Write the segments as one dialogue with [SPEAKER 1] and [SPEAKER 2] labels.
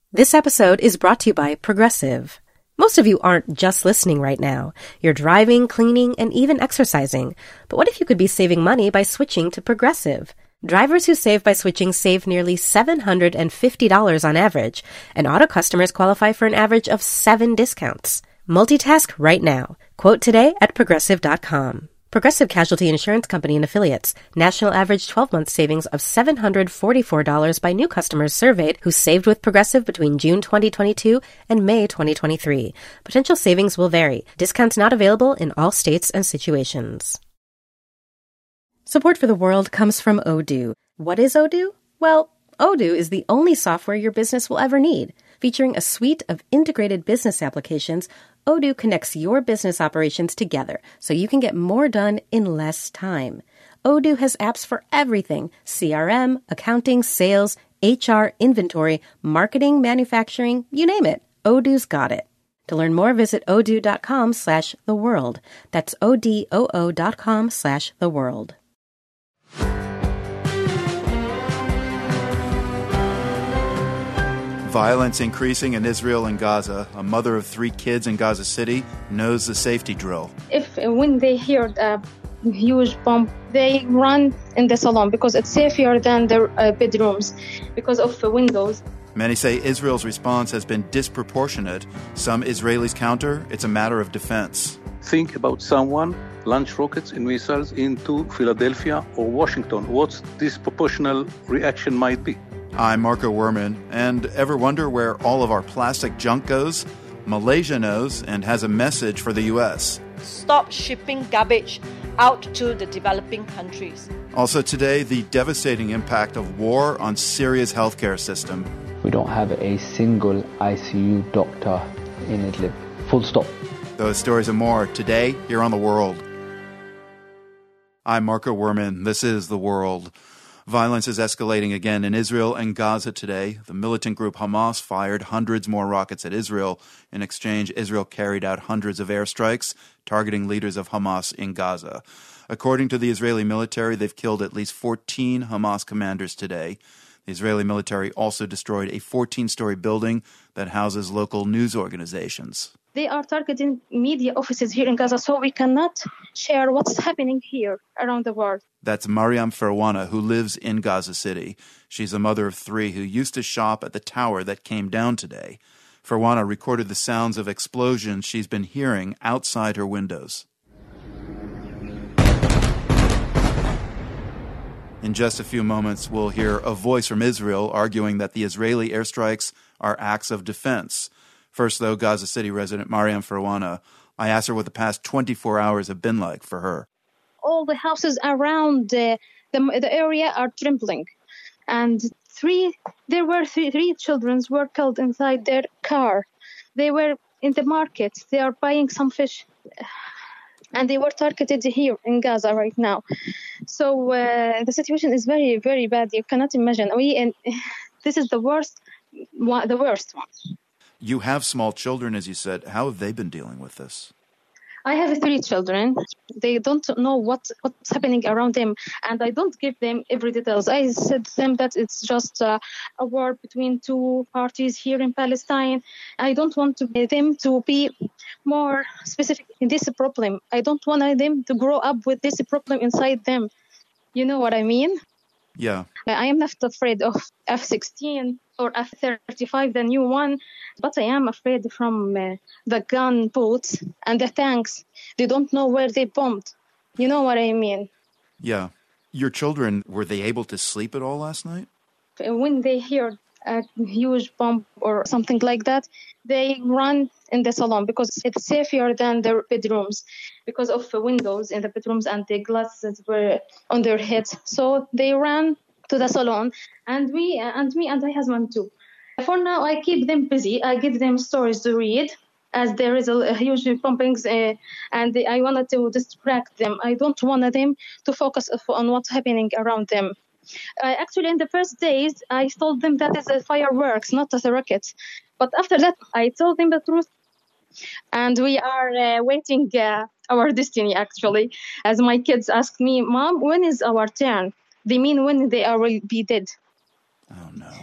[SPEAKER 1] This episode is brought to you by Progressive. Most of you aren't just listening right now. You're driving, cleaning, and even exercising. But what if you could be saving money by switching to Progressive? Drivers who save by switching save nearly $750 on average, and auto customers qualify for an average of 7 discounts. Multitask right now. Quote today at Progressive.com. Progressive Casualty Insurance Company and Affiliates. National average 12-month savings of $744 by new customers surveyed who saved with Progressive between June 2022 and May 2023. Potential savings will vary. Discounts not available in all states and situations. Support for the world comes from Odoo. What is Odoo? Well, Odoo is the only software your business will ever need. Featuring a suite of integrated business applications, Odoo connects your business operations together so you can get more done in less time. Odoo has apps for everything: CRM, accounting, sales, HR, inventory, marketing, manufacturing, you name it. Odoo's got it. To learn more, visit odoo.com/theworld. That's odoo.com/theworld.
[SPEAKER 2] Violence increasing in Israel and Gaza. A mother of 3 kids in Gaza City knows the safety drill.
[SPEAKER 3] When they hear a huge bomb, they run in the salon because it's safer than their bedrooms because of the windows.
[SPEAKER 2] Many say Israel's response has been disproportionate. Some Israelis counter it's a matter of defense.
[SPEAKER 4] Think about someone launch rockets and missiles into Philadelphia or Washington. What disproportional reaction might be?
[SPEAKER 2] I'm Marco Werman, and ever wonder where all of our plastic junk goes? Malaysia knows and has a message for the U.S.
[SPEAKER 5] Stop shipping garbage out to the developing countries.
[SPEAKER 2] Also today, the devastating impact of war on Syria's healthcare system.
[SPEAKER 6] We don't have a single ICU doctor in Idlib. Full stop.
[SPEAKER 2] Those stories and more today here on The World. I'm Marco Werman. This is The World. Violence is escalating again in Israel and Gaza today. The militant group Hamas fired hundreds more rockets at Israel. In exchange, Israel carried out hundreds of airstrikes targeting leaders of Hamas in Gaza. According to the Israeli military, they've killed at least 14 Hamas commanders today. The Israeli military also destroyed a 14-story building that houses local news organizations.
[SPEAKER 3] They are targeting media offices here in Gaza, so we cannot share what's happening here around the world.
[SPEAKER 2] That's Mariam Farwana, who lives in Gaza City. She's a mother of 3 who used to shop at the tower that came down today. Farwana recorded the sounds of explosions she's been hearing outside her windows. In just a few moments, we'll hear a voice from Israel arguing that the Israeli airstrikes are acts of defense. First, though, Gaza City resident Mariam Farwana, I asked her what the past 24 hours have been like for her.
[SPEAKER 3] All the houses around the area are trembling. And there were three children were killed inside their car. They were in the market. They are buying some fish. And they were targeted here in Gaza right now. So the situation is very, very bad. You cannot imagine. This is the worst one.
[SPEAKER 2] You have small children, as you said. How have they been dealing with this?
[SPEAKER 3] I have 3 children. They don't know what's happening around them, and I don't give them every details. I said to them that it's just a war between 2 parties here in Palestine. I don't want them to be more specific in this problem. I don't want them to grow up with this problem inside them. You know what I mean?
[SPEAKER 2] Yeah.
[SPEAKER 3] I am not afraid of F-16 or F-35, the new one, but I am afraid from the gunboats and the tanks. They don't know where they bombed. You know what I mean?
[SPEAKER 2] Yeah. Your children, were they able to sleep at all last night?
[SPEAKER 3] When they hear a huge bomb or something like that, they run in the salon because it's safer than their bedrooms because of the windows in the bedrooms and the glasses were on their heads. So they ran to the salon, and me and my husband too. For now, I keep them busy. I give them stories to read as there is a huge bombings, and I wanted to distract them. I don't want them to focus on what's happening around them. Actually, in the first days, I told them that it's a fireworks, not as a rocket. But after that, I told them the truth. And we are waiting our destiny, actually. As my kids asked me, Mom, when is our turn? They mean when they will be dead.
[SPEAKER 2] Oh, no.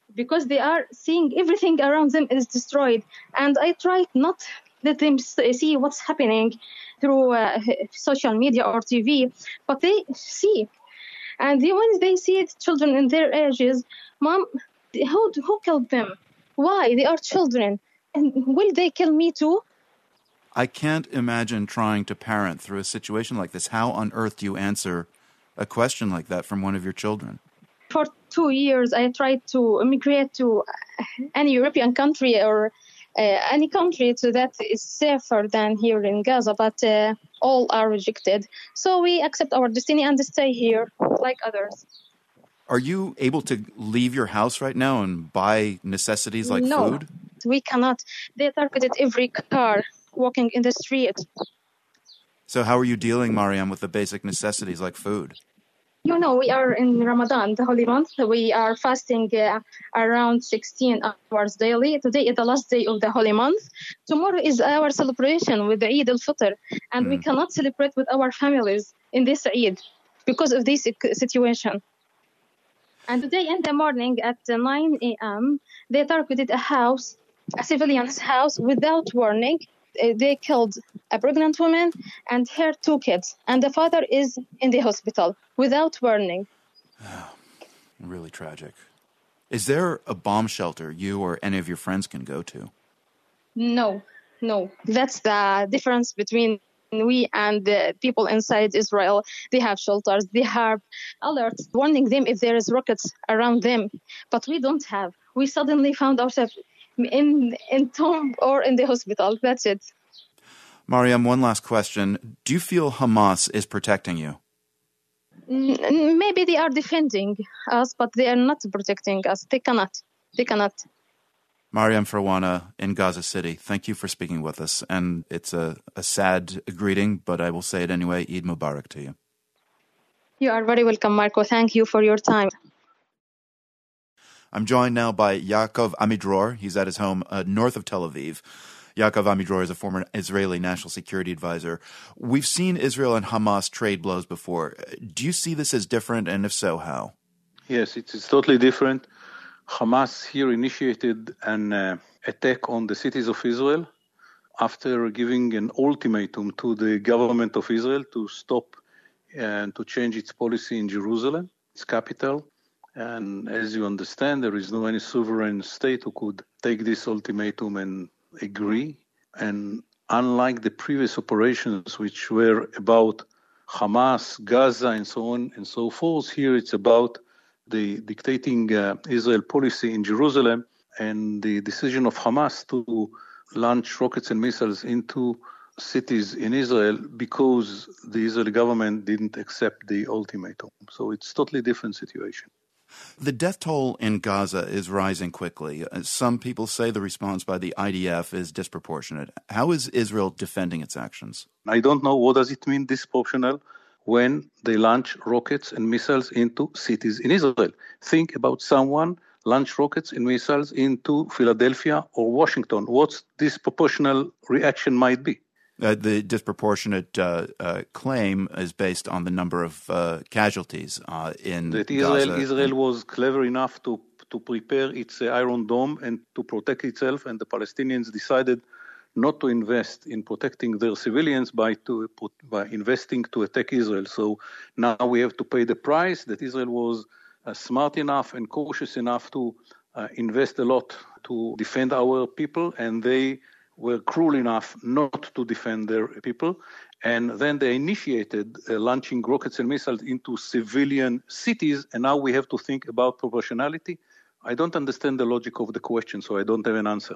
[SPEAKER 3] because they are seeing everything around them is destroyed. And I try not let them see what's happening through social media or TV, but they see. And when they see children in their ages, Mom, who killed them? Why? They are children. And will they kill me too?
[SPEAKER 2] I can't imagine trying to parent through a situation like this. How on earth do you answer a question like that from one of your children?
[SPEAKER 3] For 2 years, I tried to immigrate to any European country or any country that is safer than here in Gaza, but all are rejected. So we accept our destiny and stay here like others.
[SPEAKER 2] Are you able to leave your house right now and buy necessities like food?
[SPEAKER 3] No, we cannot. They targeted every car walking in the street.
[SPEAKER 2] So how are you dealing, Mariam, with the basic necessities like food?
[SPEAKER 3] You know, we are in Ramadan, the holy month. We are fasting around 16 hours daily. Today is the last day of the holy month. Tomorrow is our celebration with the Eid al-Fitr. And we cannot celebrate with our families in this Eid because of this situation. And today in the morning at 9 a.m., they targeted a civilian's house without warning. They killed a pregnant woman and her 2 kids. And the father is in the hospital without warning.
[SPEAKER 2] Oh, really tragic. Is there a bomb shelter you or any of your friends can go to?
[SPEAKER 3] No. That's the difference between we and the people inside Israel. They have shelters. They have alerts warning them if there is rockets around them. But we don't have. We suddenly found ourselves in tomb or in the hospital. That's it.
[SPEAKER 2] Mariam, one last question. Do you feel Hamas is protecting you?
[SPEAKER 3] Maybe they are defending us, but they are not protecting us. They cannot.
[SPEAKER 2] Mariam Farwana in Gaza City, thank you for speaking with us. And it's a sad greeting, but I will say it anyway. Eid Mubarak to you.
[SPEAKER 3] You are very welcome, Marco. Thank you for your time.
[SPEAKER 2] I'm joined now by Yaakov Amidror. He's at his home north of Tel Aviv. Yaakov Amidror is a former Israeli national security advisor. We've seen Israel and Hamas trade blows before. Do you see this as different, and if so, how?
[SPEAKER 4] Yes, it's totally different. Hamas here initiated an attack on the cities of Israel after giving an ultimatum to the government of Israel to stop and to change its policy in Jerusalem, its capital. And as you understand, there is no any sovereign state who could take this ultimatum and agree. And unlike the previous operations, which were about Hamas, Gaza, and so on and so forth, here it's about the dictating Israel policy in Jerusalem and the decision of Hamas to launch rockets and missiles into cities in Israel because the Israeli government didn't accept the ultimatum. So it's a totally different situation.
[SPEAKER 2] The death toll in Gaza is rising quickly. Some people say the response by the IDF is disproportionate. How is Israel defending its actions?
[SPEAKER 4] I don't know what does it mean disproportional when they launch rockets and missiles into cities in Israel. Think about someone launch rockets and missiles into Philadelphia or Washington. What's disproportional reaction might be?
[SPEAKER 2] The disproportionate claim is based on the number of casualties in Gaza.
[SPEAKER 4] Israel was clever enough to prepare its Iron Dome and to protect itself, and the Palestinians decided not to invest in protecting their civilians by investing to attack Israel. So now we have to pay the price that Israel was smart enough and cautious enough to invest a lot to defend our people, and they were cruel enough not to defend their people. And then they initiated launching rockets and missiles into civilian cities, and now we have to think about proportionality. I don't understand the logic of the question, so I don't have an answer.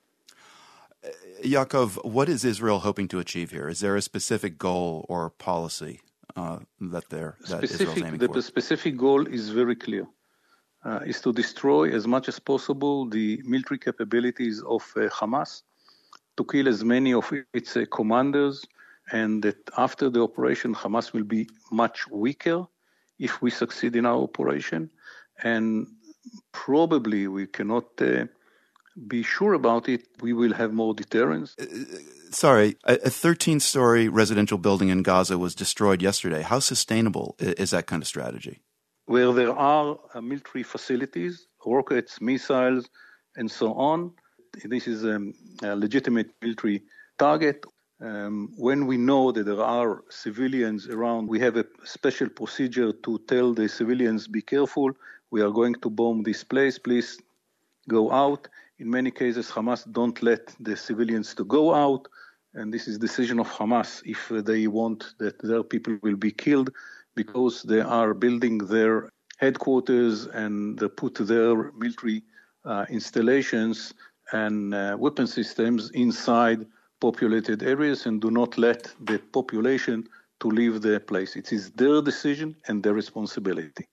[SPEAKER 2] Yaakov, what is Israel hoping to achieve here? Is there a specific goal or policy that Israel's aiming for?
[SPEAKER 4] The specific goal is very clear. Is to destroy as much as possible the military capabilities of Hamas, to kill as many of its commanders, and that after the operation, Hamas will be much weaker if we succeed in our operation. And probably we cannot be sure about it. We will have more deterrence.
[SPEAKER 2] Sorry, a 13-story residential building in Gaza was destroyed yesterday. How sustainable is that kind of strategy?
[SPEAKER 4] Where there are military facilities rockets, missiles, and so on. This is a legitimate military target. When we know that there are civilians around, we have a special procedure to tell the civilians, be careful, we are going to bomb this place, please go out. In many cases, Hamas don't let the civilians to go out, and this is decision of Hamas if they want that their people will be killed, because they are building their headquarters and they put their military installations and weapon systems inside populated areas and do not let the population to leave the place. It is their decision and their responsibility.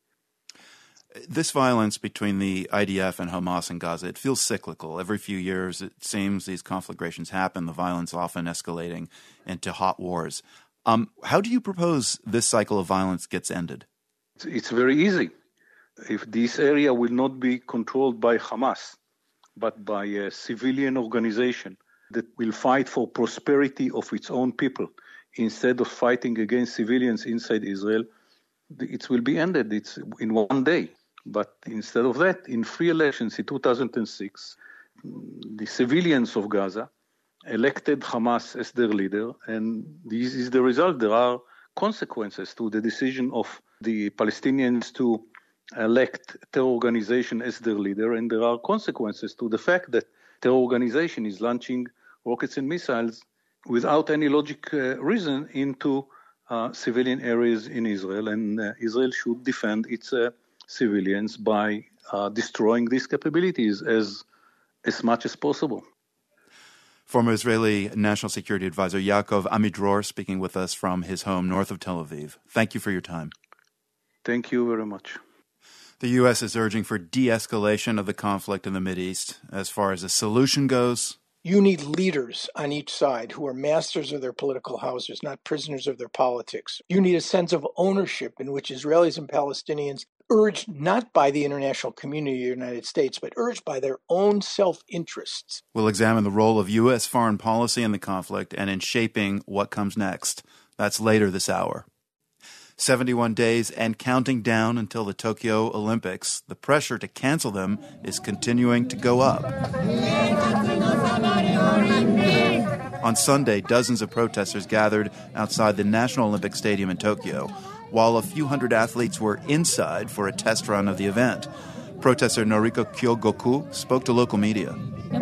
[SPEAKER 2] This violence between the IDF and Hamas in Gaza, it feels cyclical. Every few years, it seems these conflagrations happen, the violence often escalating into hot wars. How do you propose this cycle of violence gets ended?
[SPEAKER 4] It's very easy. If this area will not be controlled by Hamas, but by a civilian organization that will fight for prosperity of its own people instead of fighting against civilians inside Israel, it will be ended. It's in one day. But instead of that, in free elections in 2006, the civilians of Gaza elected Hamas as their leader, and this is the result. There are consequences to the decision of the Palestinians to elect terror organization as their leader, and there are consequences to the fact that terror organization is launching rockets and missiles without any logic reason into civilian areas in Israel, and Israel should defend its civilians by destroying these capabilities as much as possible.
[SPEAKER 2] Former Israeli National Security Advisor Yaakov Amidror speaking with us from his home north of Tel Aviv. Thank you for your time.
[SPEAKER 4] Thank you very much.
[SPEAKER 2] The U.S. is urging for de-escalation of the conflict in the Mideast. As far as a solution goes,
[SPEAKER 7] you need leaders on each side who are masters of their political houses, not prisoners of their politics. You need a sense of ownership in which Israelis and Palestinians, urged not by the international community of the United States, but urged by their own self-interests.
[SPEAKER 2] We'll examine the role of U.S. foreign policy in the conflict and in shaping what comes next. That's later this hour. 71 days and counting down until the Tokyo Olympics. The pressure to cancel them is continuing to go up. On Sunday, dozens of protesters gathered outside the National Olympic Stadium in Tokyo, while a few hundred athletes were inside for a test run of the event. Protester Noriko Kyogoku spoke to local media.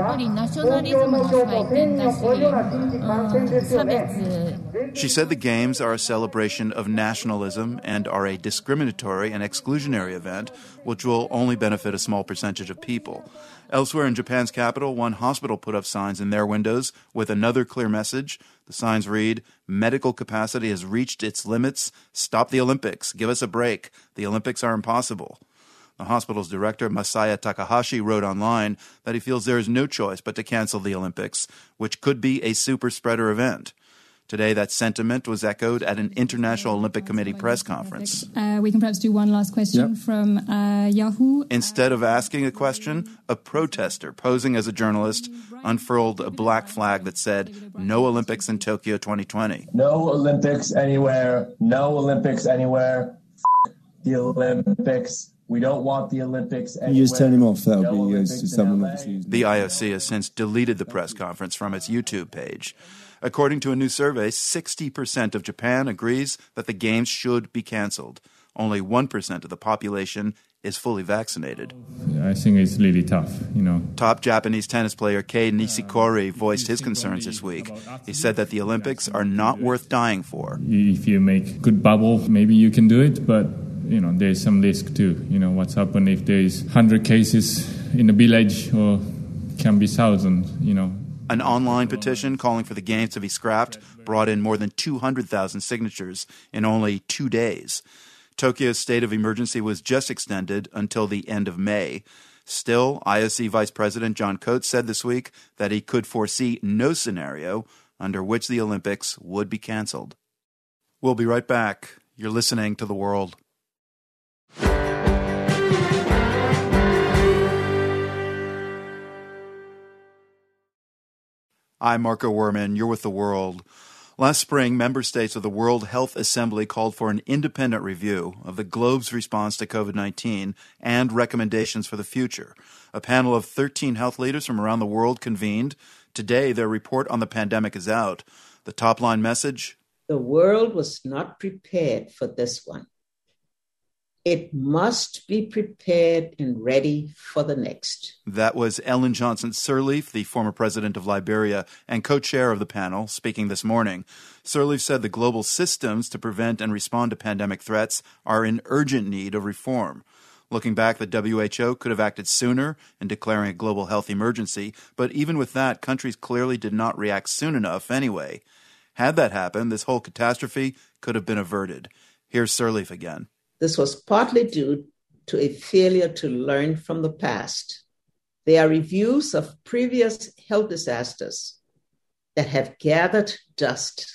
[SPEAKER 2] She said the Games are a celebration of nationalism and are a discriminatory and exclusionary event which will only benefit a small percentage of people. Elsewhere in Japan's capital, one hospital put up signs in their windows with another clear message. The signs read, "Medical capacity has reached its limits. Stop the Olympics. Give us a break. The Olympics are impossible." The hospital's director, Masaya Takahashi, wrote online that he feels there is no choice but to cancel the Olympics, which could be a super-spreader event. Today, that sentiment was echoed at an International Olympic Committee press conference.
[SPEAKER 8] We can perhaps do one last question from Yahoo.
[SPEAKER 2] Instead of asking a question, a protester posing as a journalist unfurled a black flag that said, "No Olympics in Tokyo 2020.
[SPEAKER 9] No Olympics anywhere. No Olympics anywhere. The Olympics. We don't want the Olympics anywhere."
[SPEAKER 10] You just turn him off. That'll be to someone obviously.
[SPEAKER 2] The IOC has since deleted the press conference from its YouTube page. According to a new survey, 60% of Japan agrees that the Games should be canceled. Only 1% of the population is fully vaccinated.
[SPEAKER 11] I think it's really tough,
[SPEAKER 2] Top Japanese tennis player Kei Nishikori voiced his concerns this week. He said that the Olympics are not worth dying for.
[SPEAKER 11] If you make good bubble, maybe you can do it, but there's some risk too. What's happened if there's 100 cases in a village or can be 1,000,
[SPEAKER 2] An online petition calling for the Games to be scrapped brought in more than 200,000 signatures in only 2 days. Tokyo's state of emergency was just extended until the end of May. Still, IOC Vice President John Coates said this week that he could foresee no scenario under which the Olympics would be canceled. We'll be right back. You're listening to The World. I'm Marco Werman. You're with The World. Last spring, member states of the World Health Assembly called for an independent review of the globe's response to COVID-19 and recommendations for the future. A panel of 13 health leaders from around the world convened. Today, their report on the pandemic is out. The top-line message?
[SPEAKER 12] The world was not prepared for this one. It must be prepared and ready for the next.
[SPEAKER 2] That was Ellen Johnson Sirleaf, the former president of Liberia and co-chair of the panel, speaking this morning. Sirleaf said the global systems to prevent and respond to pandemic threats are in urgent need of reform. Looking back, the WHO could have acted sooner in declaring a global health emergency, but even with that, countries clearly did not react soon enough anyway. Had that happened, this whole catastrophe could have been averted. Here's Sirleaf again.
[SPEAKER 12] This was partly due to a failure to learn from the past. There are reviews of previous health disasters that have gathered dust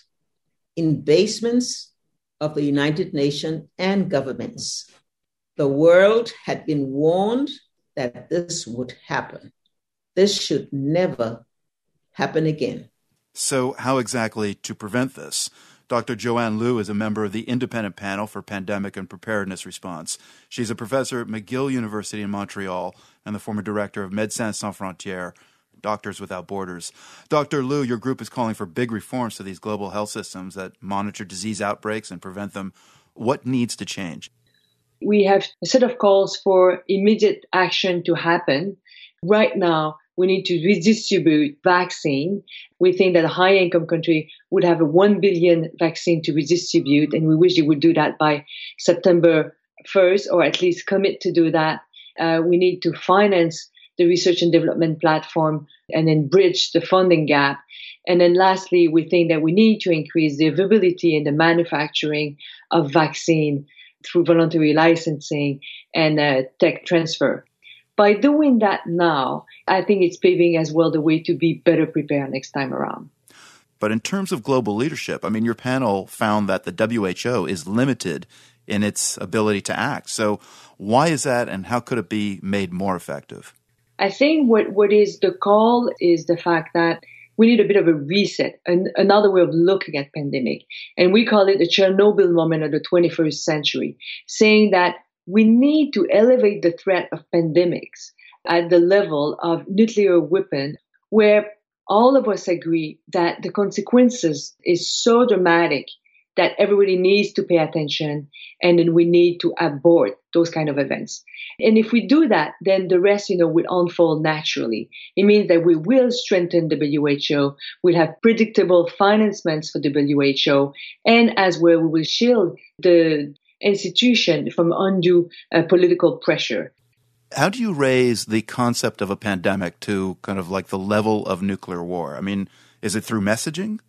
[SPEAKER 12] in basements of the United Nations and governments. The world had been warned that this would happen. This should never happen again.
[SPEAKER 2] So how exactly to prevent this? Dr. Joanne Liu is a member of the Independent Panel for Pandemic and Preparedness Response. She's a professor at McGill University in Montreal and the former director of Médecins Sans Frontières, Doctors Without Borders. Dr. Liu, your group is calling for big reforms to these global health systems that monitor disease outbreaks and prevent them. What needs to change?
[SPEAKER 13] We have a set of calls for immediate action to happen. Right now, we need to redistribute vaccine. We think that a high-income country would have a 1 billion vaccine to redistribute, and we wish they would do that by September 1st, or at least commit to do that. We need to finance the research and development platform and then bridge the funding gap. And then lastly, we think that we need to increase the availability and the manufacturing of vaccine through voluntary licensing and tech transfer. By doing that now, I think it's paving as well the way to be better prepared next time around.
[SPEAKER 2] But in terms of global leadership, I mean, your panel found that the WHO is limited in its ability to act. So why is that, and how could it be made more effective?
[SPEAKER 13] I think what is the call is the fact that we need a bit of a reset, another way of looking at pandemic. And we call it the Chernobyl moment of the 21st century, saying that we need to elevate the threat of pandemics at the level of nuclear weapon, where all of us agree that the consequences is so dramatic that everybody needs to pay attention, and then we need to abort those kind of events. And if we do that, then the rest, will unfold naturally. It means that we will strengthen the WHO, we'll have predictable financements for the WHO, and as well, we will shield the institution from undue political pressure.
[SPEAKER 2] How do you raise the concept of a pandemic to kind of like the level of nuclear war? I mean, is it through messaging?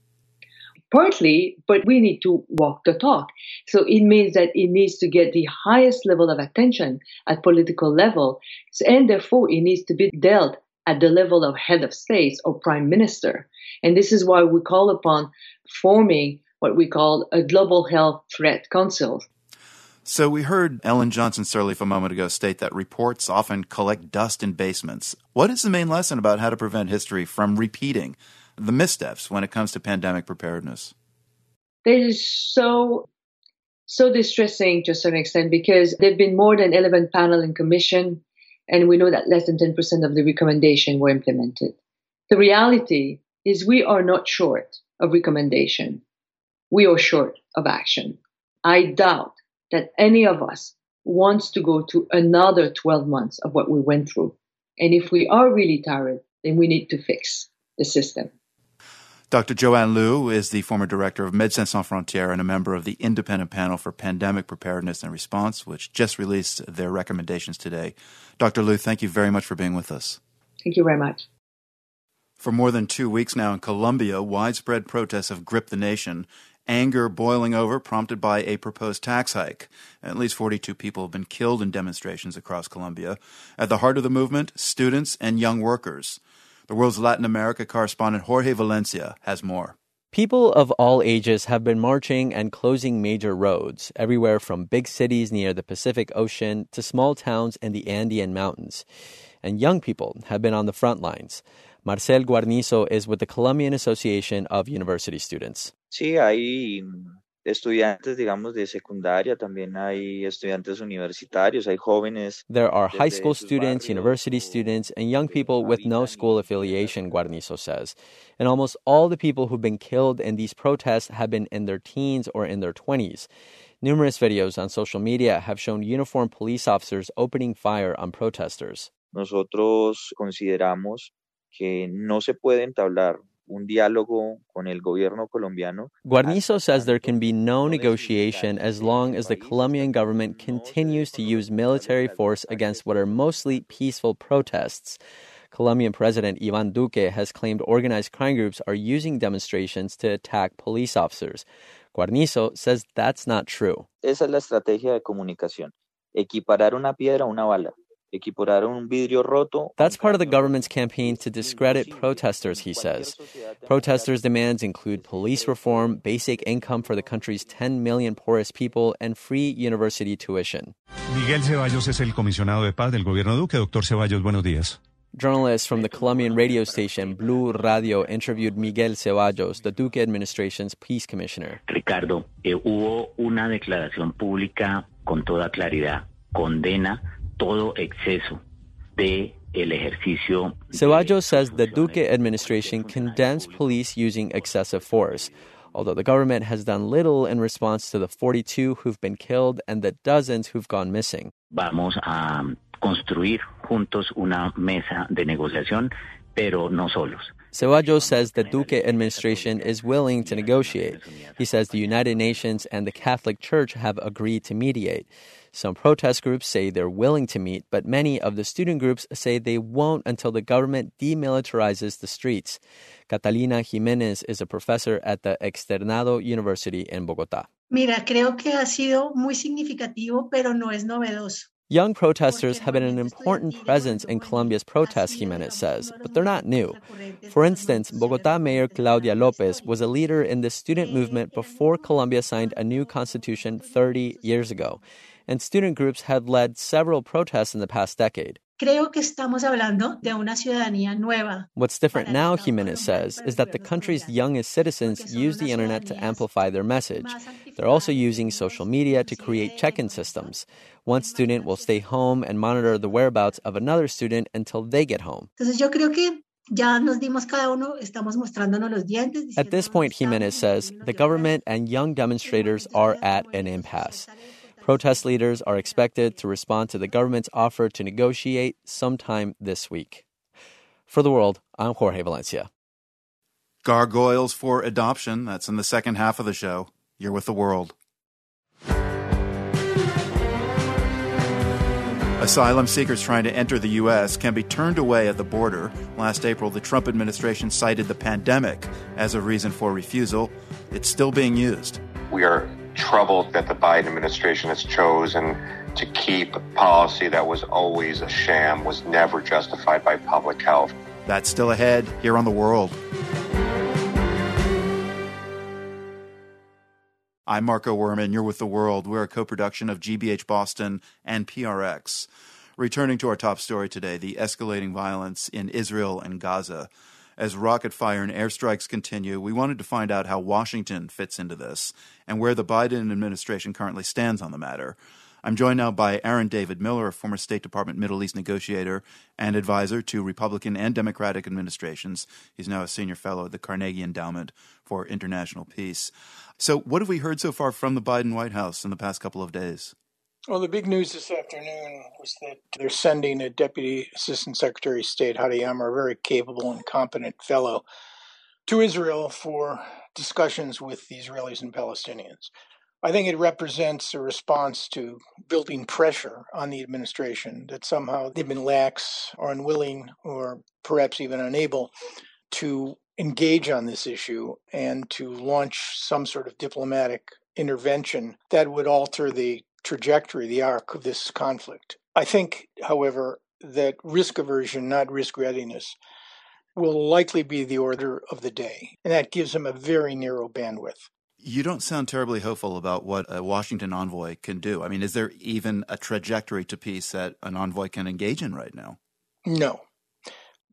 [SPEAKER 13] Partly, but we need to walk the talk. So it means that it needs to get the highest level of attention at political level, and therefore it needs to be dealt at the level of head of state or prime minister. And this is why we call upon forming what we call a global health threat council.
[SPEAKER 2] So we heard Ellen Johnson Sirleaf a moment ago state that reports often collect dust in basements. What is the main lesson about how to prevent history from repeating the missteps when it comes to pandemic preparedness?
[SPEAKER 13] That is so distressing to a certain extent, because there have been more than 11 panel and commission, and we know that less than 10% of the recommendations were implemented. The reality is we are not short of recommendation. We are short of action. I doubt that any of us wants to go to another 12 months of what we went through. And if we are really tired, then we need to fix the system.
[SPEAKER 2] Dr. Joanne Liu is the former director of Médecins Sans Frontières and a member of the Independent Panel for Pandemic Preparedness and Response, which just released their recommendations today. Dr. Liu, thank you very much for being with us.
[SPEAKER 13] Thank you very much.
[SPEAKER 2] For more than 2 weeks now in Colombia, widespread protests have gripped the nation. Anger boiling over, prompted by a proposed tax hike. At least 42 people have been killed in demonstrations across Colombia. At the heart of the movement, students and young workers. The World's Latin America correspondent Jorge Valencia has more.
[SPEAKER 14] People of all ages have been marching and closing major roads, everywhere from big cities near the Pacific Ocean to small towns in the Andean Mountains. And young people have been on the front lines. Marcel Guarnizo is with the Colombian Association of University Students.
[SPEAKER 15] Sí, hay estudiantes, digamos, de secundaria, también hay estudiantes universitarios, hay jóvenes.
[SPEAKER 14] There are high school students, university students, and young people with no school affiliation, Guarnizo says. And almost all the people who've been killed in these protests have been in their teens or in their 20s. Numerous videos on social media have shown uniformed police officers opening fire on protesters.
[SPEAKER 15] Nosotros consideramos que no se puede entablar un diálogo con el gobierno colombiano.
[SPEAKER 14] Guarnizo says there can be no negotiation as long as the Colombian government continues to use military force against what are mostly peaceful protests. Colombian President Iván Duque has claimed organized crime groups are using demonstrations to attack police officers. Guarnizo says that's not true.
[SPEAKER 15] Esa es la estrategia de comunicación, equiparar una piedra a una bala.
[SPEAKER 14] That's part of the government's campaign to discredit protesters, he says. Protesters' demands include police reform, basic income for the country's 10 million poorest people, and free university tuition.
[SPEAKER 16] Miguel Ceballos es el comisionado de paz del gobierno Duque. Doctor Ceballos, buenos días.
[SPEAKER 14] Journalists from the Colombian radio station Blue Radio interviewed Miguel Ceballos, the Duque administration's peace commissioner.
[SPEAKER 17] Ricardo, hubo una declaración pública con toda claridad, condena todo exceso de el ejercicio.
[SPEAKER 14] Ceballos says the Duque administration condemns police using excessive force, although the government has done little in response to the 42 who've been killed and the dozens who've gone missing.
[SPEAKER 17] Vamos a construir juntos una mesa de negociación, pero no solos.
[SPEAKER 14] Ceballos says the Duque administration is willing to negotiate. He says the United Nations and the Catholic Church have agreed to mediate. Some protest groups say they're willing to meet, but many of the student groups say they won't until the government demilitarizes the streets. Catalina Jimenez is a professor at the Externado University in Bogotá.
[SPEAKER 18] Mira, creo que ha sido muy significativo, pero no es novedoso.
[SPEAKER 14] Young protesters have been an important presence in Colombia's protests, Jimenez says, but they're not new. For instance, Bogotá Mayor Claudia López was a leader in the student movement before Colombia signed a new constitution 30 years ago. And student groups had led several protests in the past decade.
[SPEAKER 18] Creo que estamos hablando de una ciudadanía nueva.
[SPEAKER 14] What's different now, Jimenez says, is that the country's youngest citizens use the internet to amplify their message. They're also using social media to create check-in systems. One student will stay home and monitor the whereabouts of another student until they get home.
[SPEAKER 18] Entonces yo creo que ya nos dimos cada uno, estamos mostrándonos los dientes.
[SPEAKER 14] At this point, Jimenez says, the government and young demonstrators are at an impasse. Protest leaders are expected to respond to the government's offer to negotiate sometime this week. For The World, I'm Jorge Valencia.
[SPEAKER 2] Gargoyles for Adoption. That's in the second half of the show. You're with The World. Asylum seekers trying to enter the U.S. can be turned away at the border. Last April, the Trump administration cited the pandemic as a reason for refusal. It's still being used.
[SPEAKER 19] We are troubled that the Biden administration has chosen to keep a policy that was always a sham, was never justified by public health.
[SPEAKER 2] That's still ahead here on The World. I'm Marco Werman. You're with The World. We're a co-production of GBH Boston and PRX. Returning to our top story today, the escalating violence in Israel and Gaza. As rocket fire and airstrikes continue, we wanted to find out how Washington fits into this and where the Biden administration currently stands on the matter. I'm joined now by Aaron David Miller, a former State Department Middle East negotiator and advisor to Republican and Democratic administrations. He's now a senior fellow at the Carnegie Endowment for International Peace. So what have we heard so far from the Biden White House in the past couple of days?
[SPEAKER 7] Well, the big news this afternoon was that they're sending a Deputy Assistant Secretary of State, Hadi Amr, a very capable and competent fellow, to Israel for discussions with the Israelis and Palestinians. I think it represents a response to building pressure on the administration that somehow they've been lax or unwilling or perhaps even unable to engage on this issue and to launch some sort of diplomatic intervention that would alter the trajectory, the arc of this conflict. I think, however, that risk aversion, not risk readiness, will likely be the order of the day. And that gives them a very narrow bandwidth.
[SPEAKER 2] You don't sound terribly hopeful about what a Washington envoy can do. I mean, is there even a trajectory to peace that an envoy can engage in right now?
[SPEAKER 7] No.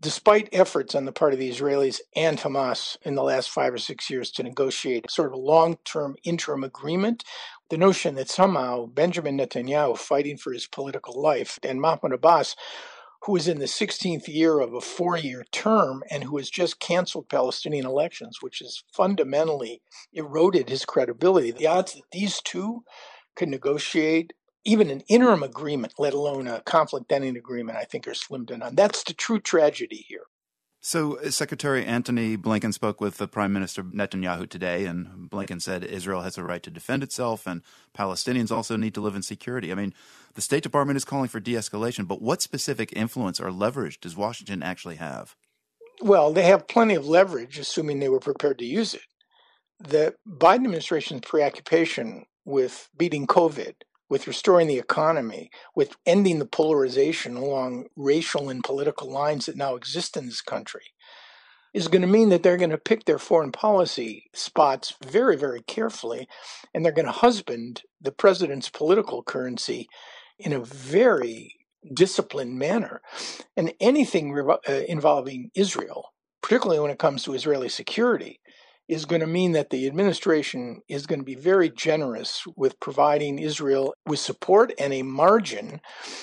[SPEAKER 7] Despite efforts on the part of the Israelis and Hamas in the last 5 or 6 years to negotiate sort of a long-term interim agreement, the notion that somehow Benjamin Netanyahu, fighting for his political life, and Mahmoud Abbas, who is in the 16th year of a 4-year term and who has just canceled Palestinian elections, which has fundamentally eroded his credibility, the odds that these two could negotiate even an interim agreement, let alone a conflict-ending agreement, I think are slim to none. That's the true tragedy here.
[SPEAKER 2] So Secretary Antony Blinken spoke with the Prime Minister Netanyahu today, and Blinken said Israel has a right to defend itself and Palestinians also need to live in security. I mean, the State Department is calling for de-escalation, but what specific influence or leverage does Washington actually have?
[SPEAKER 7] Well, they have plenty of leverage, assuming they were prepared to use it. The Biden administration's preoccupation with beating COVID, with restoring the economy, with ending the polarization along racial and political lines that now exist in this country, is going to mean that they're going to pick their foreign policy spots very, very carefully, and they're going to husband the president's political currency in a very disciplined manner. And anything involving Israel, particularly when it comes to Israeli security, is going to mean that the administration is going to be very generous with providing Israel with support and a margin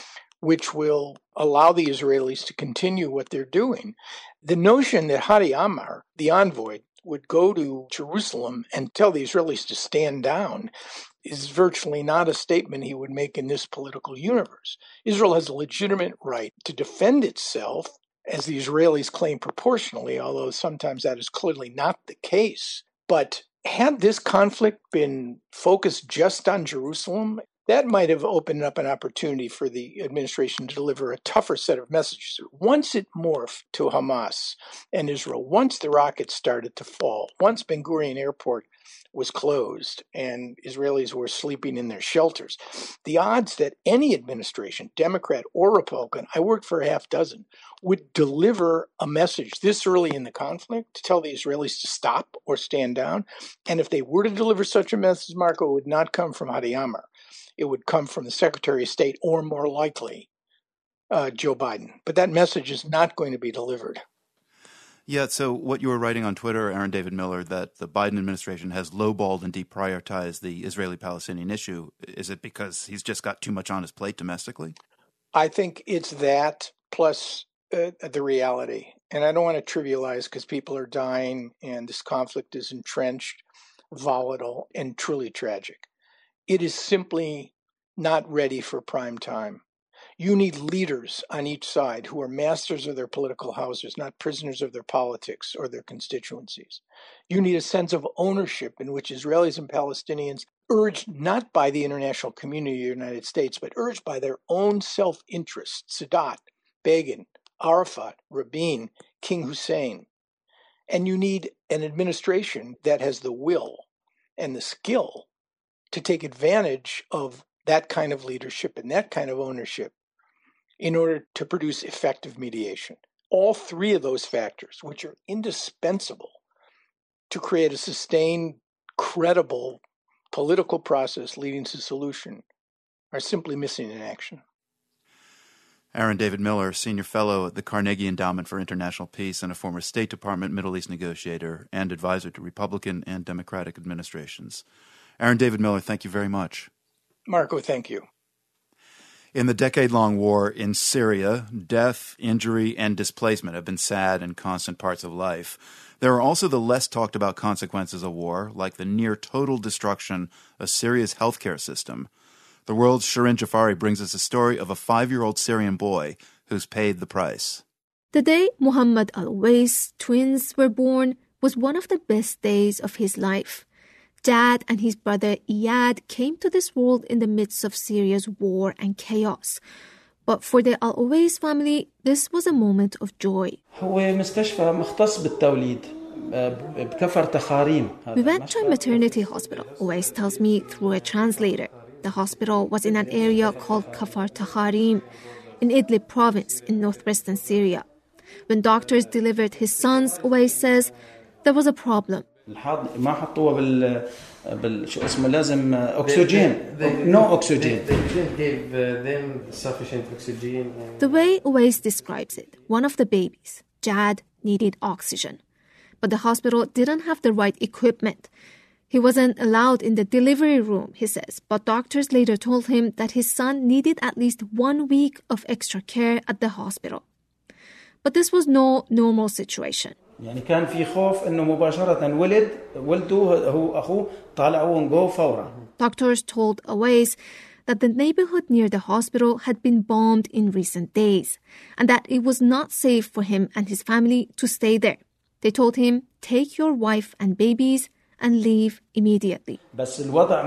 [SPEAKER 7] which will allow the Israelis to continue what they're doing. The notion that Hadi Amar, the envoy, would go to Jerusalem and tell the Israelis to stand down is virtually not a statement he would make in this political universe. Israel has a legitimate right to defend itself, as the Israelis claim proportionally, although sometimes that is clearly not the case. But had this conflict been focused just on Jerusalem, that might have opened up an opportunity for the administration to deliver a tougher set of messages. Once it morphed to Hamas and Israel, once the rockets started to fall, once Ben Gurion Airport was closed and Israelis were sleeping in their shelters, the odds that any administration, Democrat or Republican, I worked for a half dozen, would deliver a message this early in the conflict to tell the Israelis to stop or stand down. And if they were to deliver such a message, Marco, it would not come from Hadi Amar. It would come from the Secretary of State or, more likely, Joe Biden. But that message is not going to be delivered.
[SPEAKER 2] Yeah, so what you were writing on Twitter, Aaron David Miller, that the Biden administration has lowballed and deprioritized the Israeli-Palestinian issue. Is it because he's just got too much on his plate domestically?
[SPEAKER 7] I think it's that plus the reality. And I don't want to trivialize because people are dying and this conflict is entrenched, volatile, and truly tragic. It is simply not ready for prime time. You need leaders on each side who are masters of their political houses, not prisoners of their politics or their constituencies. You need a sense of ownership in which Israelis and Palestinians, urged not by the international community of the United States, but urged by their own self-interest, Sadat, Begin, Arafat, Rabin, King Hussein. And you need an administration that has the will and the skill to take advantage of that kind of leadership and that kind of ownership in order to produce effective mediation. All three of those factors, which are indispensable to create a sustained, credible political process leading to solution, are simply missing in action.
[SPEAKER 2] Aaron David Miller, Senior Fellow at the Carnegie Endowment for International Peace and a former State Department Middle East negotiator and advisor to Republican and Democratic administrations. Aaron David Miller, thank you very much.
[SPEAKER 7] Marco, thank you.
[SPEAKER 2] In the decade-long war in Syria, death, injury, and displacement have been sad and constant parts of life. There are also the less talked about consequences of war, like the near-total destruction of Syria's healthcare system. The World's Shirin Jafari brings us a story of a 5-year-old Syrian boy who's paid the price.
[SPEAKER 20] The day Muhammad al-Uwais twins were born was one of the best days of his life. Dad and his brother Iyad came to this world in the midst of Syria's war and chaos. But for the Al-Uwais family, this was a moment of joy. We went to a maternity hospital, Uwais tells me through a translator. The hospital was in an area called Kafar Takharim in Idlib province in northwestern Syria. When doctors delivered his sons, Uwais says, there was a problem. No oxygen. They didn't give them sufficient oxygen. The way Uwais describes it, one of the babies, Jad needed oxygen. But the hospital didn't have the right equipment. He wasn't allowed in the delivery room, he says, but doctors later told him that his son needed at least 1 week of extra care at the hospital. But this was no normal situation.
[SPEAKER 21] يعني كان في خوف إنه مباشرة ولده هو أخوه طالعوا ونقوا فورا.
[SPEAKER 20] Doctors told Awais that the neighborhood near the hospital had been bombed in recent days and that it was not safe for him and his family to stay there. They told him, take your wife and babies and leave immediately.
[SPEAKER 21] بس الوضع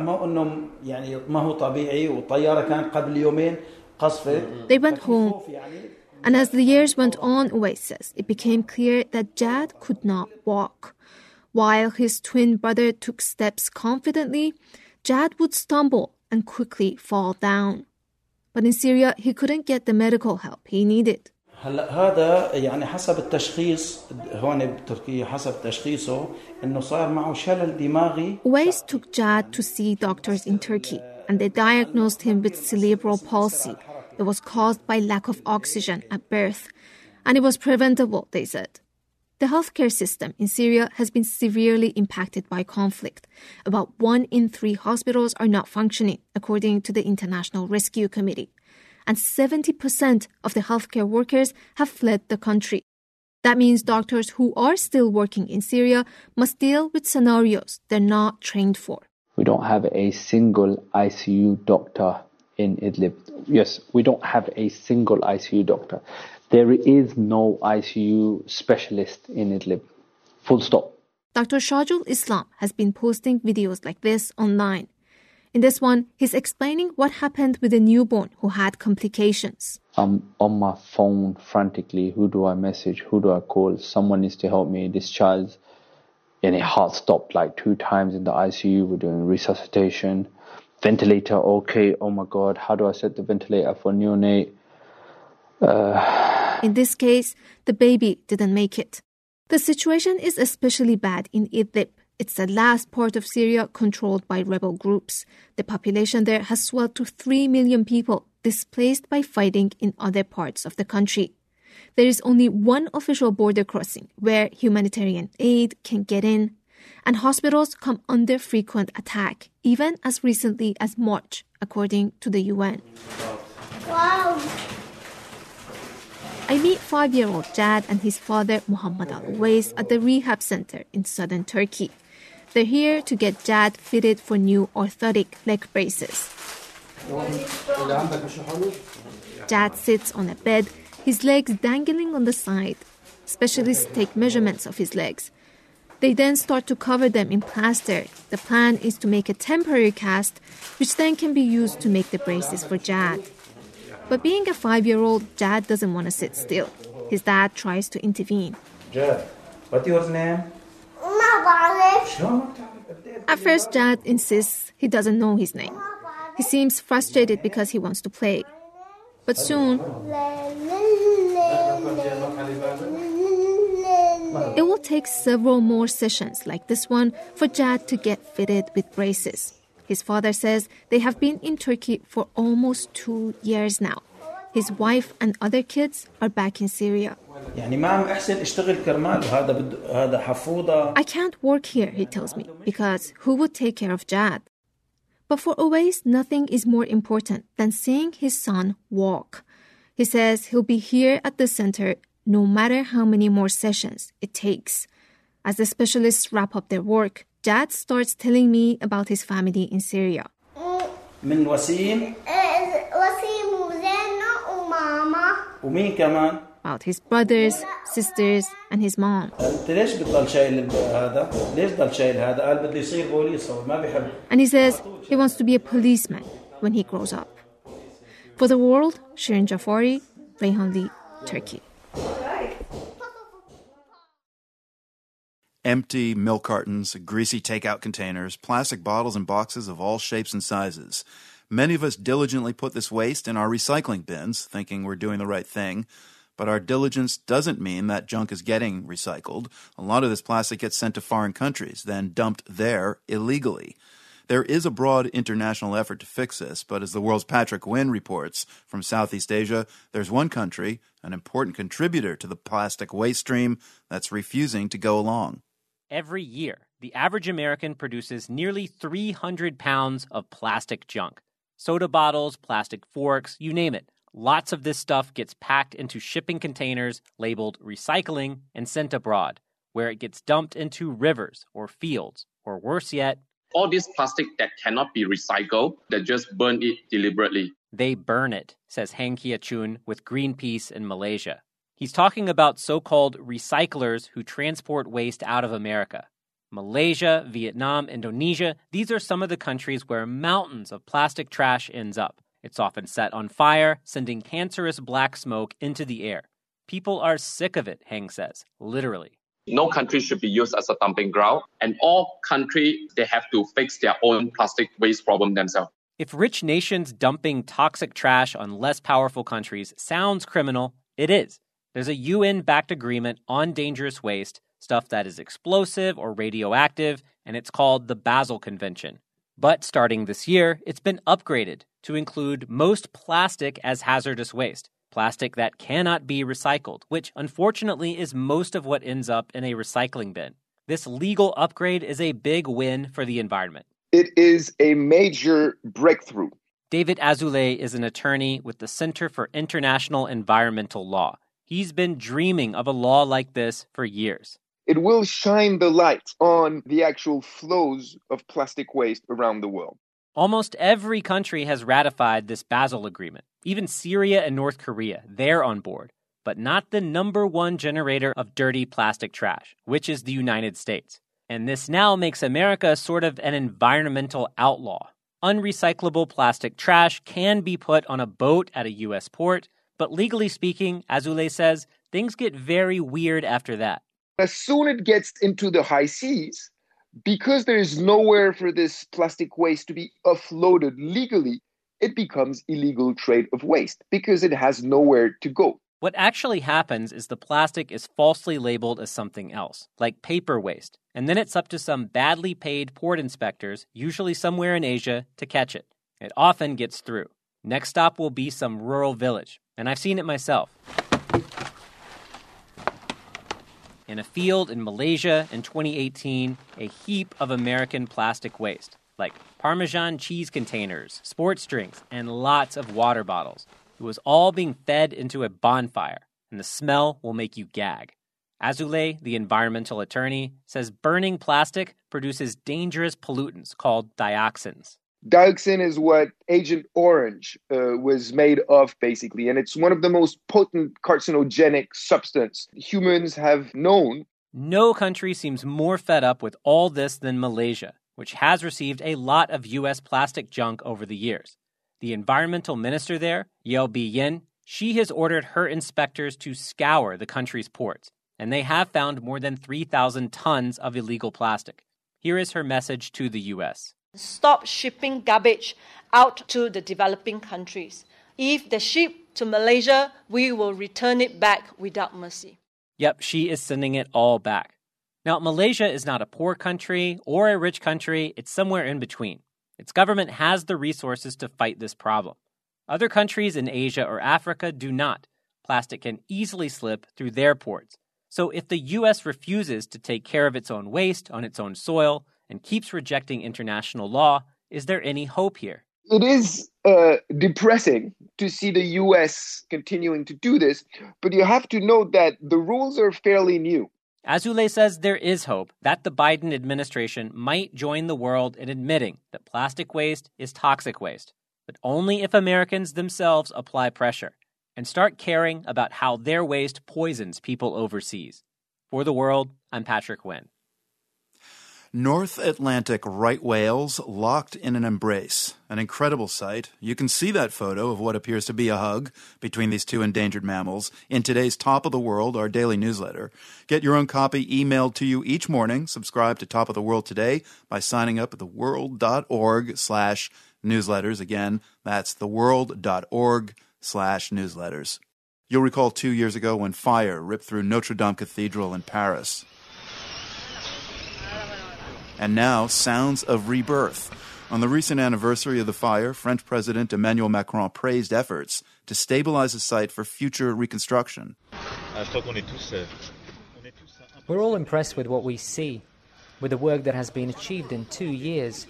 [SPEAKER 21] ما هو طبيعي والطيارة كان قبل يومين قصفت.
[SPEAKER 20] They went home. And as the years went on, Awais says, it became clear that Jad could not walk. While his twin brother took steps confidently, Jad would stumble and quickly fall down. But in Syria, he couldn't get the medical help he needed.
[SPEAKER 21] هذا يعني حسب التشخيص هون بتركيا حسب تشخيصه إنه صار معه شلل دماغي.
[SPEAKER 20] Awais took Jad to see doctors in Turkey, and they diagnosed him with cerebral palsy. It was caused by lack of oxygen at birth, and it was preventable, they said. The healthcare system in Syria has been severely impacted by conflict. About 1 in 3 hospitals are not functioning, according to the International Rescue Committee. And 70% of the healthcare workers have fled the country. That means doctors who are still working in Syria must deal with scenarios they're not trained for.
[SPEAKER 6] We don't have a single ICU doctor in Idlib. Yes, we don't have a single ICU doctor. There is no ICU specialist in Idlib. Full stop.
[SPEAKER 20] Dr. Shajul Islam has been posting videos like this online. In this one, he's explaining what happened with a newborn who had complications.
[SPEAKER 6] I'm on my phone frantically. Who do I message? Who do I call? Someone needs to help me. This child's and heart stopped like 2 times in the ICU. We're doing resuscitation. Ventilator, okay. Oh my God, how do I set the ventilator for neonate?
[SPEAKER 20] In this case, the baby didn't make it. The situation is especially bad in Idlib. It's the last part of Syria controlled by rebel groups. The population there has swelled to 3 million people, displaced by fighting in other parts of the country. There is only one official border crossing where humanitarian aid can get in, and hospitals come under frequent attack, even as recently as March, according to the UN.
[SPEAKER 22] Wow.
[SPEAKER 20] I meet 5-year-old Jad and his father, Muhammad Al-Awais, at the rehab center in southern Turkey. They're here to get Jad fitted for new orthotic leg braces. Jad sits on a bed, his legs dangling on the side. Specialists take measurements of his legs. They then start to cover them in plaster. The plan is to make a temporary cast, which then can be used to make the braces for Jad. But being a 5-year-old, Jad doesn't want to sit still. His dad tries to intervene.
[SPEAKER 21] Jad, what's your name?
[SPEAKER 20] At first, Jad insists he doesn't know his name. He seems frustrated because he wants to play. But soon, it will take several more sessions like this one for Jad to get fitted with braces. His father says they have been in Turkey for almost 2 years now. His wife and other kids are back in Syria. I can't work here, he tells me, because who would take care of Jad? But for Awais, nothing is more important than seeing his son walk. He says he'll be here at the center no matter how many more sessions it takes. As the specialists wrap up their work, Jad starts telling me about his family in Syria.
[SPEAKER 21] من وسيم
[SPEAKER 22] وماما
[SPEAKER 21] ومين كمان
[SPEAKER 20] About his brothers, sisters, and his mom.
[SPEAKER 21] أنت ليش بتضل شايل هذا؟ ليش ضل شايل هذا؟ قال بدي يصير بوليس ما بيحب.
[SPEAKER 20] And he says he wants to be a policeman when he grows up. For the world, Shirin Jafari, Rayhanli, Turkey.
[SPEAKER 2] Empty milk cartons, greasy takeout containers, plastic bottles and boxes of all shapes and sizes. Many of us diligently put this waste in our recycling bins, thinking we're doing the right thing. But our diligence doesn't mean that junk is getting recycled. A lot of this plastic gets sent to foreign countries, then dumped there illegally. There is a broad international effort to fix this, but as the world's Patrick Wynn reports from Southeast Asia, there's one country, an important contributor to the plastic waste stream that's refusing to go along.
[SPEAKER 1] Every year, the average American produces nearly 300 pounds of plastic junk. Soda bottles, plastic forks, you name it. Lots of this stuff gets packed into shipping containers labeled recycling and sent abroad, where it gets dumped into rivers or fields, or worse yet,
[SPEAKER 5] all this plastic that cannot be recycled, they just burn it deliberately.
[SPEAKER 1] They burn it, says Heng Kia-chun with Greenpeace in Malaysia. He's talking about so-called recyclers who transport waste out of America. Malaysia, Vietnam, Indonesia, these are some of the countries where mountains of plastic trash ends up. It's often set on fire, sending cancerous black smoke into the air. People are sick of it, Heng says, literally.
[SPEAKER 5] No country should be used as a dumping ground, and all countries, they have to fix their own plastic waste problem themselves.
[SPEAKER 1] If rich nations dumping toxic trash on less powerful countries sounds criminal, it is. There's a UN-backed agreement on dangerous waste, stuff that is explosive or radioactive, and it's called the Basel Convention. But starting this year, it's been upgraded to include most plastic as hazardous waste, plastic that cannot be recycled, which unfortunately is most of what ends up in a recycling bin. This legal upgrade is a big win for the environment.
[SPEAKER 23] It is a major breakthrough.
[SPEAKER 1] David Azoulay is an attorney with the Center for International Environmental Law. He's been dreaming of a law like this for years.
[SPEAKER 23] It will shine the light on the actual flows of plastic waste around the world.
[SPEAKER 1] Almost every country has ratified this Basel Agreement. Even Syria and North Korea, they're on board. But not the number one generator of dirty plastic trash, which is the United States. And this now makes America sort of an environmental outlaw. Unrecyclable plastic trash can be put on a boat at a U.S. port, but legally speaking, Azoulay says, things get very weird after that.
[SPEAKER 23] As soon as it gets into the high seas, because there is nowhere for this plastic waste to be offloaded legally, it becomes illegal trade of waste because it has nowhere to go.
[SPEAKER 1] What actually happens is the plastic is falsely labeled as something else, like paper waste, and then it's up to some badly paid port inspectors, usually somewhere in Asia, to catch it. It often gets through. Next stop will be some rural village, and I've seen it myself. In a field in Malaysia in 2018, a heap of American plastic waste, like Parmesan cheese containers, sports drinks, and lots of water bottles. It was all being fed into a bonfire, and the smell will make you gag. Azoulay, the environmental attorney, says burning plastic produces dangerous pollutants called dioxins.
[SPEAKER 23] Dioxin is what Agent Orange was made of, basically, and it's one of the most potent carcinogenic substances humans have known.
[SPEAKER 1] No country seems more fed up with all this than Malaysia, which has received a lot of U.S. plastic junk over the years. The environmental minister there, Yeo Bee Yin, she has ordered her inspectors to scour the country's ports, and they have found more than 3,000 tons of illegal plastic. Here is her message to the U.S.
[SPEAKER 24] Stop shipping garbage out to the developing countries. If they ship to Malaysia, we will return it back without mercy.
[SPEAKER 1] Yep, she is sending it all back. Now, Malaysia is not a poor country or a rich country. It's somewhere in between. Its government has the resources to fight this problem. Other countries in Asia or Africa do not. Plastic can easily slip through their ports. So if the U.S. refuses to take care of its own waste on its own soil and keeps rejecting international law, is there any hope here?
[SPEAKER 23] It is depressing to see the U.S. continuing to do this, but you have to note that the rules are fairly new.
[SPEAKER 1] Azoulay says there is hope that the Biden administration might join the world in admitting that plastic waste is toxic waste, but only if Americans themselves apply pressure and start caring about how their waste poisons people overseas. For The World, I'm Patrick Wynn.
[SPEAKER 2] North Atlantic right whales locked in an embrace. An incredible sight. You can see that photo of what appears to be a hug between these two endangered mammals in today's Top of the World, our daily newsletter. Get your own copy emailed to you each morning. Subscribe to Top of the World today by signing up at theworld.org/newsletters. Again, that's theworld.org/newsletters. You'll recall 2 years ago when fire ripped through Notre Dame Cathedral in Paris. And now, sounds of rebirth. On the recent anniversary of the fire, French President Emmanuel Macron praised efforts to stabilize the site for future reconstruction.
[SPEAKER 3] We're all impressed with what we see, with the work that has been achieved in 2 years.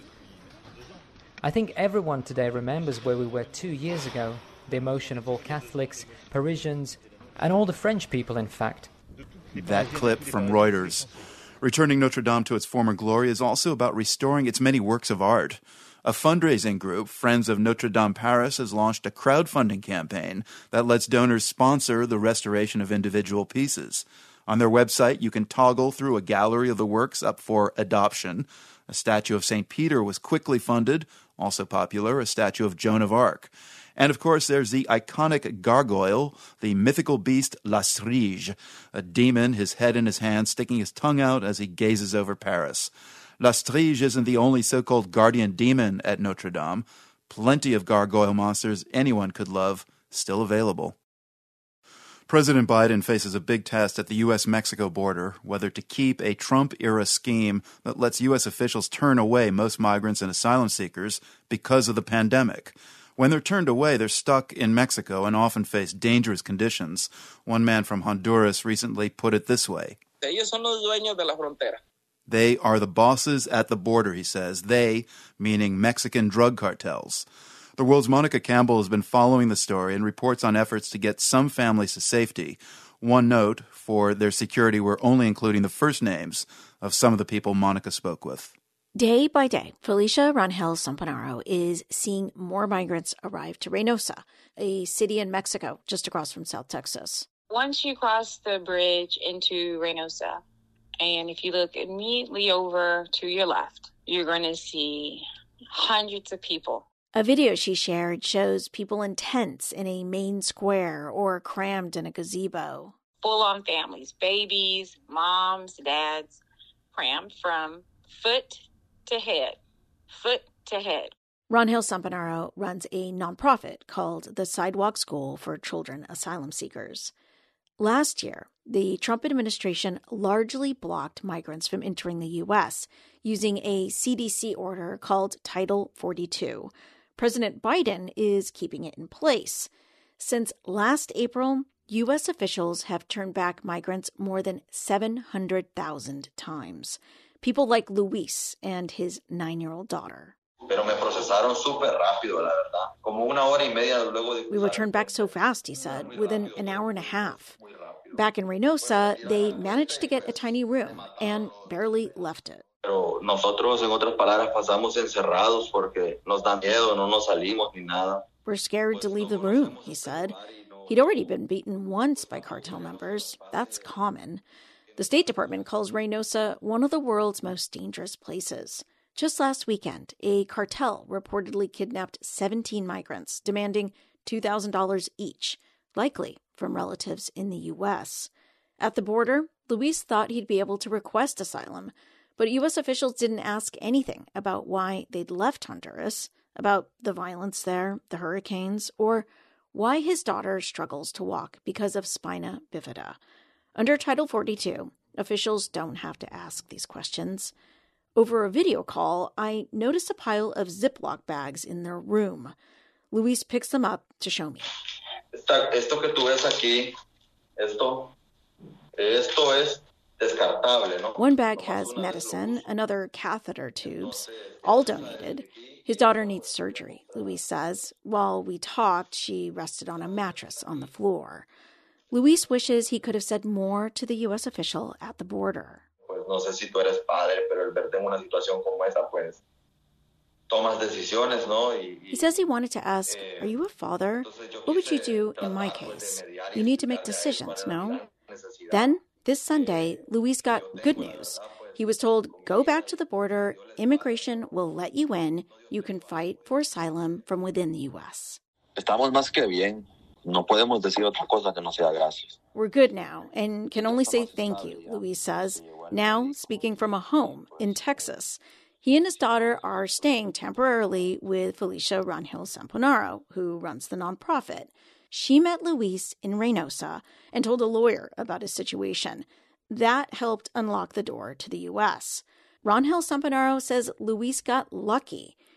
[SPEAKER 3] I think everyone today remembers where we were 2 years ago, the emotion of all Catholics, Parisians, and all the French people, in fact.
[SPEAKER 2] That clip from Reuters. Returning Notre Dame to its former glory is also about restoring its many works of art. A fundraising group, Friends of Notre Dame Paris, has launched a crowdfunding campaign that lets donors sponsor the restoration of individual pieces. On their website, you can toggle through a gallery of the works up for adoption. A statue of St. Peter was quickly funded, also popular, a statue of Joan of Arc. And, of course, there's the iconic gargoyle, the mythical beast La Stryge, a demon, his head in his hand, sticking his tongue out as he gazes over Paris. La Stryge isn't the only so-called guardian demon at Notre Dame. Plenty of gargoyle monsters anyone could love, still available. President Biden faces a big test at the U.S.-Mexico border, whether to keep a Trump-era scheme that lets U.S. officials turn away most migrants and asylum seekers because of the pandemic. When they're turned away, they're stuck in Mexico and often face dangerous conditions. One man from Honduras recently put it this way.
[SPEAKER 4] Ellos son los dueños de la frontera.
[SPEAKER 2] They are the bosses at the border, he says. They, meaning Mexican drug cartels. The World's Monica Campbell has been following the story and reports on efforts to get some families to safety. One note, for their security, we're only including the first names of some of the people Monica spoke with.
[SPEAKER 8] Day by day, Felicia Rangel Sampanaro is seeing more migrants arrive to Reynosa, a city in Mexico just across from South Texas.
[SPEAKER 9] Once you cross the bridge into Reynosa, and if you look immediately over to your left, you're going to see hundreds of people.
[SPEAKER 8] A video she shared shows people in tents in a main square or crammed in a gazebo.
[SPEAKER 9] Full-on families, babies, moms, dads, crammed from foot to head.
[SPEAKER 8] Rangel Sampanaro runs a nonprofit called the Sidewalk School for Children Asylum Seekers. Last year, the Trump administration largely blocked migrants from entering the U.S. using a CDC order called Title 42. President Biden is keeping it in place. Since last April, U.S. officials have turned back migrants more than 700,000 times. People like Luis and his 9-year-old daughter.
[SPEAKER 25] We
[SPEAKER 8] were turned back so fast, he said, within an hour and a half. Back in Reynosa, they managed to get a tiny room and barely left it. We're scared to leave the room, he said. He'd already been beaten once by cartel members. That's common. The State Department calls Reynosa one of the world's most dangerous places. Just last weekend, a cartel reportedly kidnapped 17 migrants, demanding $2,000 each, likely from relatives in the U.S. At the border, Luis thought he'd be able to request asylum, but U.S. officials didn't ask anything about why they'd left Honduras, about the violence there, the hurricanes, or why his daughter struggles to walk because of spina bifida. Under Title 42, officials don't have to ask these questions. Over a video call, I notice a pile of Ziploc bags in their room. Luis picks them up to show me.
[SPEAKER 25] Esto que tú ves aquí, esto es descartable, ¿no?
[SPEAKER 8] One bag has medicine, another catheter tubes, all donated. His daughter needs surgery, Luis says. While we talked, she rested on a mattress on the floor. Luis wishes he could have said more to the U.S. official at the border.
[SPEAKER 25] No sé si tú eres padre, pero el verte en una situación como esa, pues, tomas decisiones, ¿no?
[SPEAKER 8] He says he wanted to ask, are you a father? What would you do in my case? You need to make decisions, no? Then, this Sunday, Luis got good news. He was told, go back to the border, immigration will let you in, you can fight for asylum from within the U.S.
[SPEAKER 25] Estamos más que bien. No podemos decir otra cosa que no sea gracias.
[SPEAKER 8] We're good now and can only say thank you, Luis says, now speaking from a home in Texas. He and his daughter are staying temporarily with Felicia Rangel Sampanaro, who runs the nonprofit. She met Luis in Reynosa and told a lawyer about his situation. That helped unlock the door to the U.S. Rangel Sampanaro says Luis got lucky.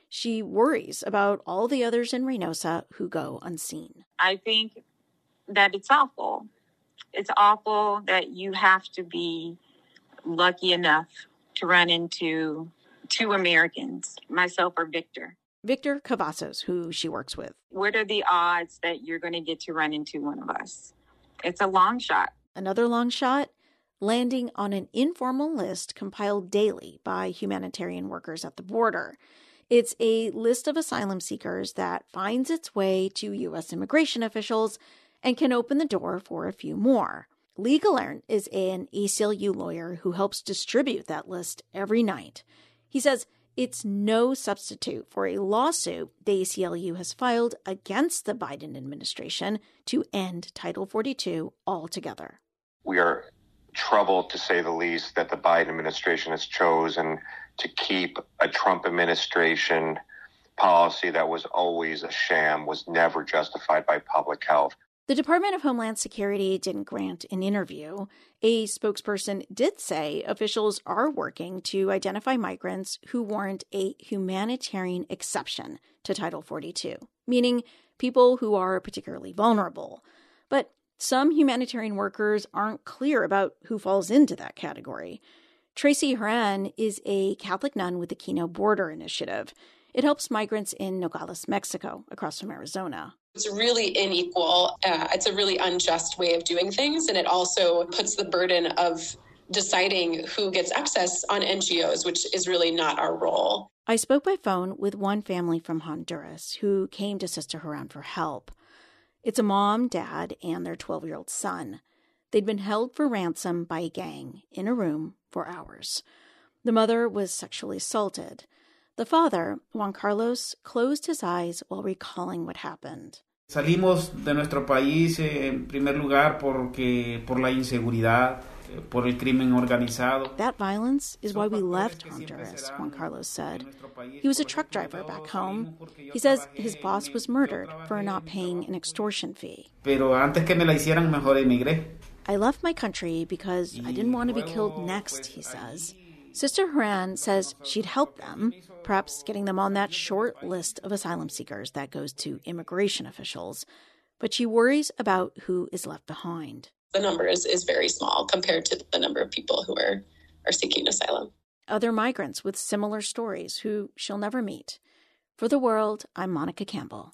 [SPEAKER 8] She worries about all the others in Reynosa who go unseen.
[SPEAKER 9] I think that it's awful. It's awful that you have to be lucky enough to run into two Americans, myself or Victor.
[SPEAKER 8] Victor Cavazos, who she works with.
[SPEAKER 9] What are the odds that you're going to get to run into one of us? It's a long shot.
[SPEAKER 8] Another long shot? Landing on an informal list compiled daily by humanitarian workers at the border. It's a list of asylum seekers that finds its way to U.S. immigration officials and can open the door for a few more. Lee Galern is an ACLU lawyer who helps distribute that list every night. He says it's no substitute for a lawsuit the ACLU has filed against the Biden administration to end Title 42 altogether.
[SPEAKER 19] We are troubled, to say the least, that the Biden administration has chosen to keep a Trump administration policy that was always a sham, was never justified by public health.
[SPEAKER 8] The Department of Homeland Security didn't grant an interview. A spokesperson did say officials are working to identify migrants who warrant a humanitarian exception to Title 42, meaning people who are particularly vulnerable. But some humanitarian workers aren't clear about who falls into that category. Tracy Horan is a Catholic nun with the Kino Border Initiative. It helps migrants in Nogales, Mexico, across from Arizona.
[SPEAKER 10] It's really unequal. It's a really unjust way of doing things. And it also puts the burden of deciding who gets access on NGOs, which is really not our role.
[SPEAKER 8] I spoke by phone with one family from Honduras who came to Sister Horan for help. It's a mom, dad, and their 12-year-old son. They'd been held for ransom by a gang in a room for hours. The mother was sexually assaulted. The father, Juan Carlos, closed his eyes while recalling what happened.
[SPEAKER 11] Salimos de nuestro país en primer lugar por la inseguridad, por el crimen organizado.
[SPEAKER 8] That violence is why we left Honduras, Juan Carlos said. He was a truck driver back home. He says his boss was murdered for not paying an extortion fee.
[SPEAKER 11] Pero antes que me la hicieran, mejor emigré.
[SPEAKER 8] I left my country because I didn't want to be killed next, he says. Sister Horan says she'd help them, perhaps getting them on that short list of asylum seekers that goes to immigration officials. But she worries about who is left behind.
[SPEAKER 10] The number is very small compared to the number of people who are seeking asylum.
[SPEAKER 8] Other migrants with similar stories who she'll never meet. For The World, I'm Monica Campbell.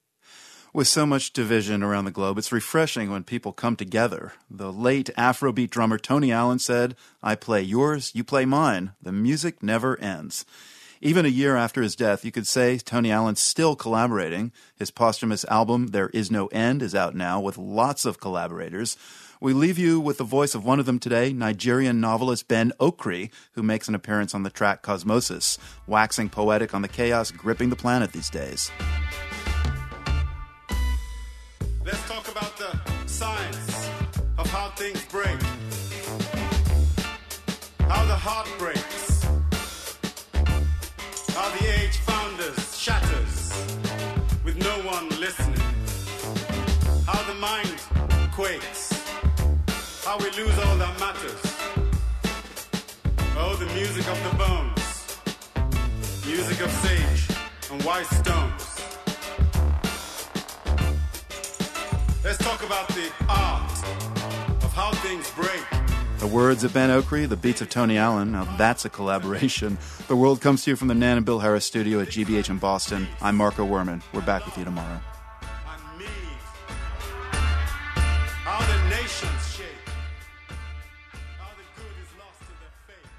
[SPEAKER 2] With so much division around the globe, it's refreshing when people come together. The late Afrobeat drummer Tony Allen said, "I play yours, you play mine. The music never ends." Even a year after his death, you could say Tony Allen's still collaborating. His posthumous album, There Is No End, is out now with lots of collaborators. We leave you with the voice of one of them today, Nigerian novelist Ben Okri, who makes an appearance on the track Cosmosis, waxing poetic on the chaos gripping the planet these days.
[SPEAKER 12] Let's talk about the science of how things break, how the heart breaks, how the age founders shatters with no one listening, how the mind quakes, how we lose all that matters. Oh, the music of the bones, music of sage and white stones. Let's talk about the art of how things break.
[SPEAKER 2] The words of Ben Okri, the beats of Tony Allen. Now that's a collaboration. The World comes to you from the Nan and Bill Harris studio at GBH in Boston. I'm Marco Werman. We're back with you tomorrow.
[SPEAKER 12] How the nations shake. How the good is lost to the fake.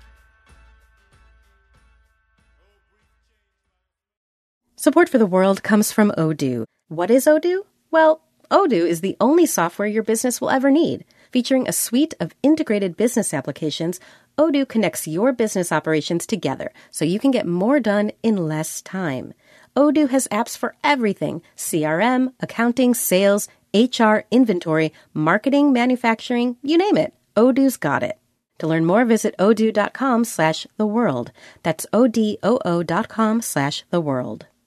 [SPEAKER 13] Support for The World comes from Odoo. What is Odoo? Well, Odoo is the only software your business will ever need. Featuring a suite of integrated business applications, Odoo connects your business operations together so you can get more done in less time. Odoo has apps for everything: CRM, accounting, sales, HR, inventory, marketing, manufacturing, you name it. Odoo's got it. To learn more, visit odoo.com/theworld. That's odoo.com/theworld.